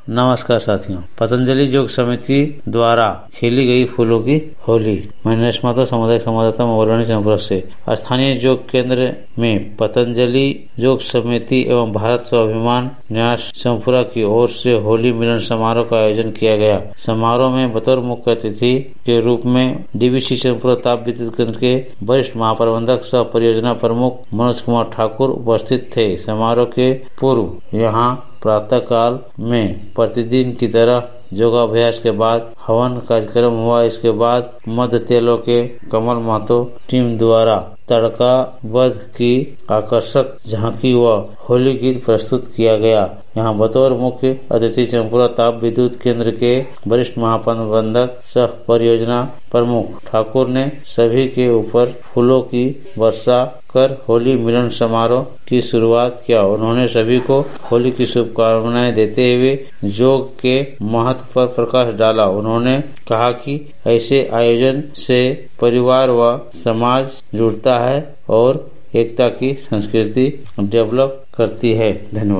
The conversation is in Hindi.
नमस्कार साथियों, पतंजलि योग समिति द्वारा खेली गई फूलों की होली। मैं नरेश माधव, सामुदायिक संवाददाता मोबाइल चंपुरा से। स्थानीय योग केंद्र में पतंजलि योग समिति एवं भारत स्वाभिमान न्यास चंपुरा की ओर से होली मिलन समारोह का आयोजन किया गया। समारोह में बतौर मुख्य अतिथि के रूप में डीवीसी चंपुरा ताप विद्युत केंद्र के वरिष्ठ महाप्रबंधक सह परियोजना प्रमुख मनोज कुमार ठाकुर उपस्थित थे। समारोह के पूर्व यहाँ प्रातः काल में प्रतिदिन की तरह योगाभ्यास के बाद हवन कार्यक्रम हुआ। इसके बाद मध्य तेलों के कमल महतो टीम द्वारा तड़का वध की आकर्षक झांकी व होली गीत प्रस्तुत किया गया। यहाँ बतौर मुख्य अतिथि चंपुरा ताप विद्युत केंद्र के वरिष्ठ महाप्रबंधक सह परियोजना प्रमुख ठाकुर ने सभी के ऊपर फूलों की वर्षा कर होली मिलन समारोह की शुरुआत किया। उन्होंने सभी को होली की शुभकामनाएं देते हुए योग के महत्व पर प्रकाश डाला। उन्होंने कहा कि ऐसे आयोजन से परिवार व समाज जुड़ता है और एकता की संस्कृति डेवलप करती है। धन्यवाद।